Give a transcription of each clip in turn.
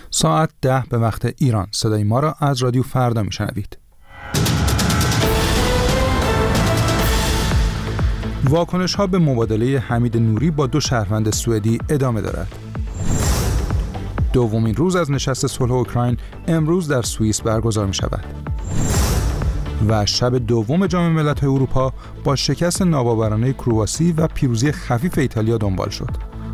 ساعت 10 به وقت ایران. صدای ما را از رادیو فردا میشنوید. واکنش‌ها به مبادله حمید نوری با 2 شهروند سوئدی ادامه دارد. دومین روز از نشست صلح اوکراین امروز در سوئیس برگزار می‌شود. و شب دوم جام ملت‌های اروپا با شکست ناباورانه کرواسی و پیروزی خفیف ایتالیا دنبال شد.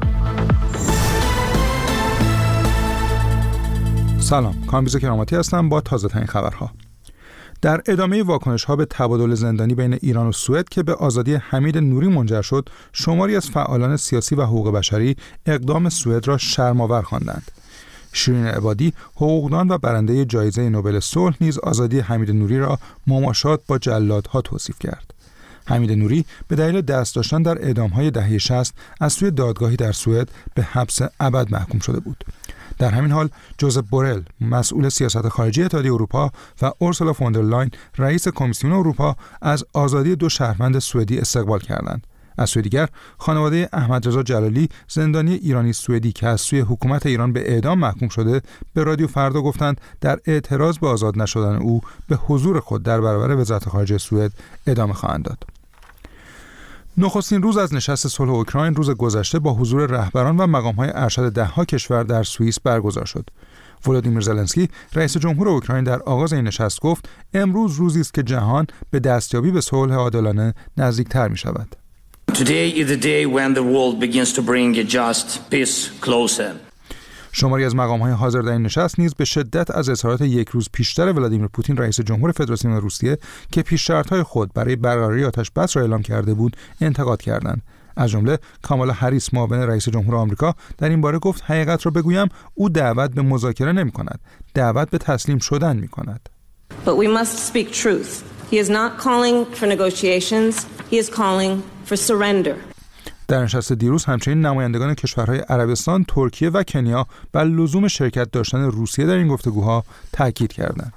سلام، کامبیز کراماتی هستم با تازه‌ترین خبرها. در ادامه واکنش‌ها به تبادل زندانی بین ایران و سوئد که به آزادی حمید نوری منجر شد، شماری از فعالان سیاسی و حقوق بشری اقدام سوئد را شرم‌آور خواندند. شیرین عبادی، حقوقدان و برنده جایزه نوبل صلح، نیز آزادی حمید نوری را مماشات با جلادها توصیف کرد. حمید نوری به دلیل دست داشتن در اعدام‌های دهه 60 از سوی دادگاهی در سوئد به حبس ابد محکوم شده بود. در همین حال جوزپ بورل، مسئول سیاست خارجی اتحادیه اروپا، و اورسولا فوندرلاین، رئیس کمیسیون اروپا، از آزادی 2 شهروند سوئدی استقبال کردند. از سوی دیگر، خانواده احمدرضا جلالی، زندانی ایرانی سوئدی که از سوی حکومت ایران به اعدام محکوم شده، به رادیو فردا گفتند در اعتراض به آزاد نشدن او به حضور خود در برابر وزارت خارجه سوئد ادامه خواهند داد. نخستین روز از نشست صلح اوکراین روز گذشته با حضور رهبران و مقام‌های ارشد 10 کشور در سوئیس برگزار شد. ولودیمیر زلنسکی، رئیس جمهور اوکراین، در آغاز این نشست گفت: امروز روزی است که جهان به دستیابی به صلح عادلانه نزدیکتر می‌شود. Today is the day when the world begins to bring a just peace closer. شماری از مقام‌های حاضر در این نشست نیز به شدت از اظهارات یک روز پیشتر ولادیمیر پوتین، رئیس جمهور فدراسیون روسیه، که پیش شرط‌های خود برای برقراری آتش بس را اعلام کرده بود، انتقاد کردند. از جمله کامالا هریس، معاون رئیس جمهور آمریکا، در این باره گفت: حقیقت را بگویم، او دعوت به مذاکره نمی‌کند، دعوت به تسلیم شدن می‌کند. But we must speak truth. He is not calling for negotiations. He is calling for surrender. در نشست دیروز همچنین نمایندگان کشورهای عربستان، ترکیه و کنیا بر لزوم شرکت داشتن روسیه در این گفتگوها تاکید کردند.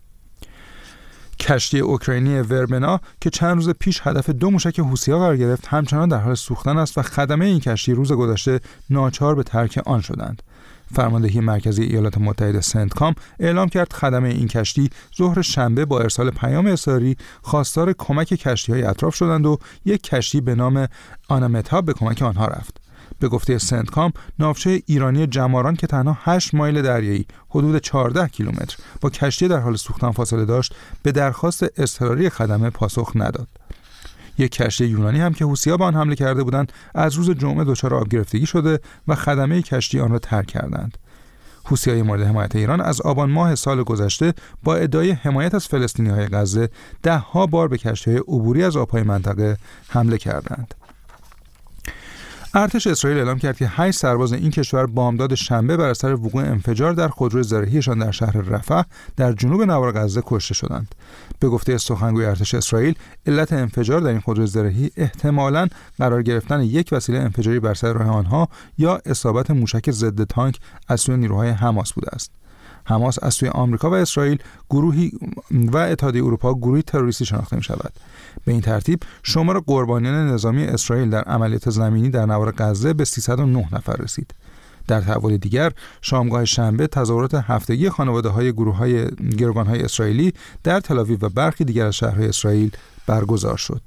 کشتی اوکراینی وربنا که چند روز پیش هدف 2 موشک حوثی‌ها قرار گرفت، همچنان در حال سوختن است و خدمه این کشتی روز گذشته ناچار به ترک آن شدند. فرماندهی مرکزی ایالات متحده سنتکام اعلام کرد خدمه این کشتی ظهر شنبه با ارسال پیام اصراری خواستار کمک کشتی‌های اطراف شدند و یک کشتی به نام آنامتا به کمک آنها رفت. به گفته سنتکام، ناوچه ایرانی جماران که تنها 8 مایل دریایی، حدود 14 کیلومتر، با کشتی در حال سوختن فاصله داشت، به درخواست اضطراری خدمه پاسخ نداد. یک کشتی یونانی هم که حوثی‌ها به آن حمله کرده بودند، از روز جمعه دچار آب گرفتگی شده و خدمه کشتی آن را ترک کردند. حوثی‌های مورد حمایت ایران از آبان ماه سال گذشته با ادعای حمایت از فلسطینی‌های غزه 10 بار به کشتی‌های عبوری از آب‌های منطقه حمله کردند. ارتش اسرائیل اعلام کرد که 8 سرباز این کشور بامداد شنبه بر اثر وقوع انفجار در خودروی زرهیشان در شهر رفح در جنوب نوار غزه کشته شدند. به گفته سخنگوی ارتش اسرائیل، علت انفجار در این خودروی زرهی احتمالاً قرار گرفتن یک وسیله انفجاری بر سر راه آنها یا اصابت موشک ضد تانک از سوی نیروهای حماس بوده است. حماس از سوی آمریکا و اسرائیل گروهی و اتحادیه اروپا گروهی تروریستی شناخته می شود. به این ترتیب شمار قربانیان نظامی اسرائیل در عملیات زمینی در نوار غزه به 309 نفر رسید. در تحول دیگر، شامگاه شنبه تظاهرات هفتگی خانواده‌های گروه‌های گروگان‌های اسرائیلی در تل‌آویو و برخی دیگر از شهرهای اسرائیل برگزار شد.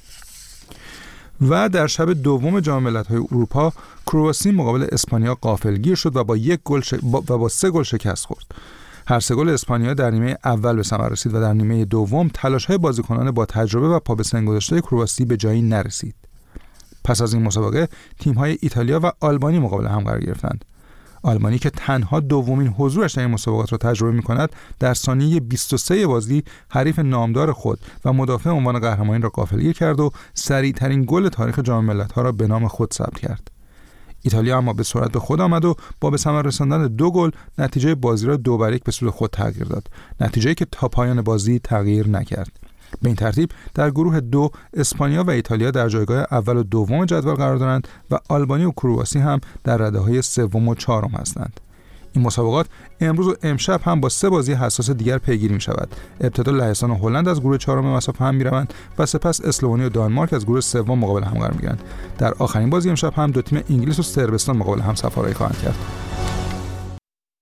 و در شب دوم جام ملت‌های اروپا، کرواسی مقابل اسپانیا غافلگیر شد و با 3 گل شکست خورد. هر 3 گل اسپانیا در نیمه اول به ثمر رسید و در نیمه دوم تلاش‌های بازیکنان با تجربه و پا به سن گذاشته کرواسی به جایی نرسید. پس از این مسابقه، تیم‌های ایتالیا و آلبانی مقابل هم قرار گرفتند. آلمانی که تنها دومین حضورش در این مسابقات را تجربه می‌کند، در ثانیه 23 بازی حریف نامدار خود و مدافع عنوان قهرمانی را غافلگیر کرد و سریع‌ترین گل تاریخ جام ملت‌ها را به نام خود ثبت کرد. ایتالیا اما به سرعت به خود آمد و با به ثمر رساندن 2 گل نتیجه بازی را 2-1 به سود خود تغییر داد. نتیجه‌ای که تا پایان بازی تغییر نکرد. به این ترتیب در گروه 2 اسپانیا و ایتالیا در جایگاه اول و دوم جدول قرار دارند و آلبانی و کرواسی هم در رده‌های سوم و چهارم هستند. این مسابقات امروز و امشب هم با 3 بازی حساس دیگر پیگیری می شود. ابتدا لهستان و هلند از گروه 4 مسافه هم می روند و سپس اسلوونی و دانمارک از گروه 3 مقابل هم قرار می گیرند. در آخرین بازی امشب هم 2 تیم انگلیس و صربستان مقابل هم سفارایی خواهند کرد.